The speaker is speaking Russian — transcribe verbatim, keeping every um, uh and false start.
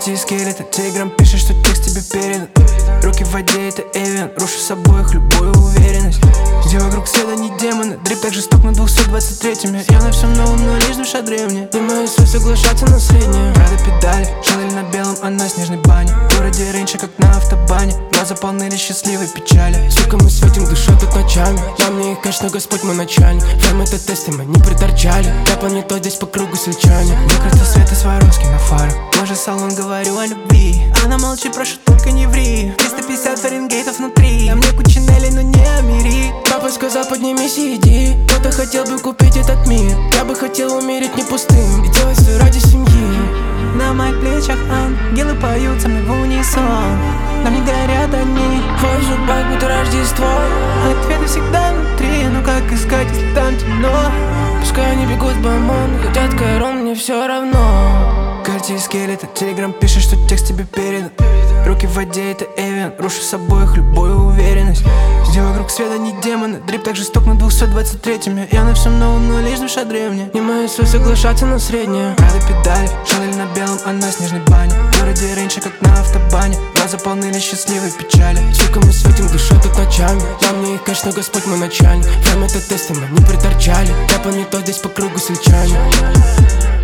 Карте скелета, телеграм пишет, что текст тебе передан. Руки в воде, это Эвиан, рушу с обоих любую уверенность. Где вокруг света не демоны, дрип так жесток на двухсот двадцать третьем. Я на всем новом, но лишь душа древняя. Не мои свой соглашаться на среднее. Рада педали, Шанель на белом, а на снежной бане. В городе рейнча, как на автобане. Глаза полны счастливой печали. Сука, мы светим душу тут ночами. На мне их, конечно, Господь мой начальник. Прям это тесты мы не приторчали. Я планета здесь по кругу свечания. Выкрыто света Сваровский на фарах. Боже, салон, говорю о любви. Она молчит, прошу, только не ври. триста пятьдесят фаренгейтов внутри. На мне куча Нелли, но не Амири. Папа сказал, поднимись и иди. Кто-то хотел бы купить этот мир. Я бы хотел умереть не пустым и делать все ради семьи. На моих плечах ангелы поют со мной в унисон. Нам не горят они. Твой зубак будет Рождество. Ответы всегда внутри, ну как искать, если там темно? Пускай они бегут в ОМОН, хотят корон, мне все равно. Карте скелета, телеграм пишет, что текст тебе передан. Руки в воде, это Эвиан, рушу с обоих любую уверенность. Где вокруг света не демоны, дрип так жесток на двухсот двадцать третьем. Я на всем новом, но лишь душа древняя. Не мои свой соглашаться на среднее. Рада педали, Шанель на белом, а на снежной бане. В городе рейнча, как на автобане. Глаза полны счастливой печали. Сука, мы светим душу тут ночами. На мне их, конечно, Господь мой начальник. Прям это тесты мы не приторчали. Я планета здесь по кругу свечания.